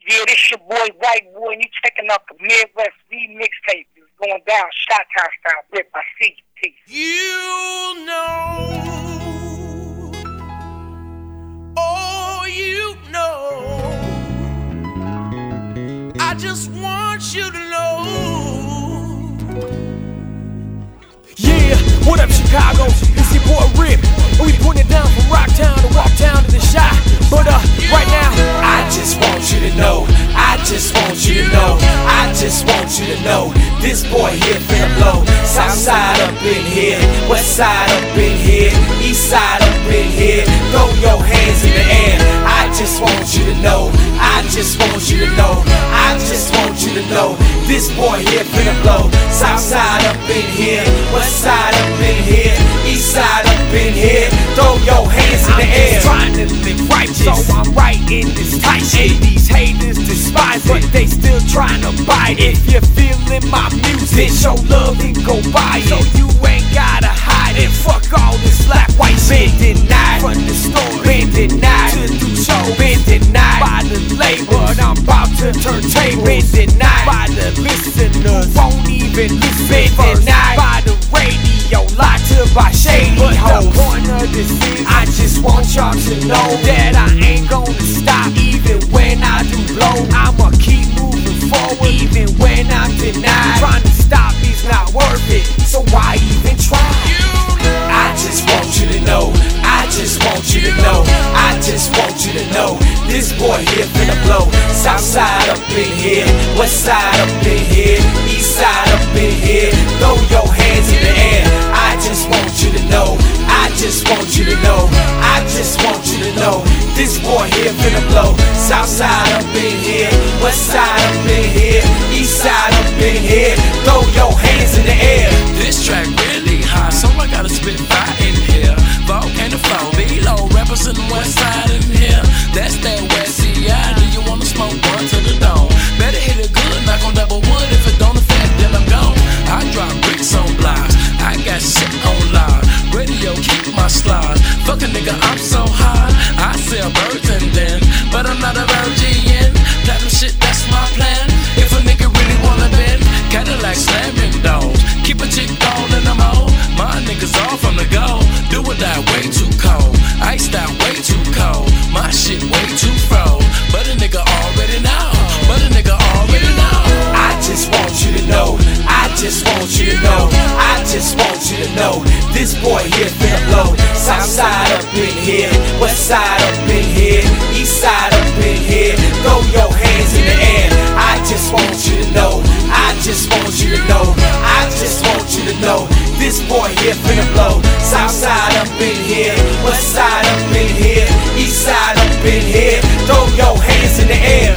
Yeah, this your boy, White Boy, and you checking out the Midwest V mixtape. It's going down, Shot Town style, ripped by C. You know, oh, you know, I just want you to know. Yeah, what up, Chicago? It's your boy Rip, and we putting it down from Rocktown to Walktown to the Shot. But right now, I just want you to know, I just want you to know, I just want you to know, this boy here finna blow. Southside up in here, west side up in here, east side up in here, throw your hands in the air. I just want you to know, I just want you to know, I just want you to know, this boy here finna blow. Southside up in here, west side up in here, east side up in here, throw your hands in the air. I'm trying to live right, so I'm writing this tight shit. These haters despise, but they still trying to bite it. If you're feeling my music, show love and go buy it. So you ain't gotta hide it. Fuck all this black white shit. Been denied from the store, been denied to do show, been denied by the label. I'm about to turn table, been denied by the listeners, won't even listen. Been denied by the radio, lied to by shady hoes. The point of this is, I just want y'all to know that I ain't gonna stop even when I do blow. I'ma keep moving forward even when I'm denied. Trying to stop me's not worth it, so why even try? I just want you to know, I just want you to know, I just want you to know, this boy here finna blow. Southside up in here, west side up in here, east side up in here, throw your hands in the air. I just want you to know, I just want you to know, I just want you to know, this boy here finna blow. Southside up in here, west side up in here, east side up in here, throw your hands in the air. This track really hot, so I gotta spit fire in here. Volcano flow, below, representing west side in here. That's that West CI. Do you wanna smoke one to the dome? Better hit it good, knock on double wood. If it don't affect, then I'm gone. I drop bricks on blocks, I got shit on live. Radio keep my slide. Fuck a nigga, I'm so high. I sell birds and then, but I'm not a virgin. Platinum shit, that's my plan. If a nigga really wanna bend, Cadillac slamming doors. Keep a chick on in the mode. My niggas all from the go. Do or die way too cold. Iced out way too cold. My shit way too fro. But a nigga already know. But a nigga already know. I just want you to know, I just want you to know, I just want you to know, this boy here finna blow. Southside up in here, west side up in here, east side up in here, throw your hands in the air. I just want you to know, I just want you to know, I just want you to know, this boy here finna blow. Southside up in here, west side up in here, east side up in here, throw your hands in the air.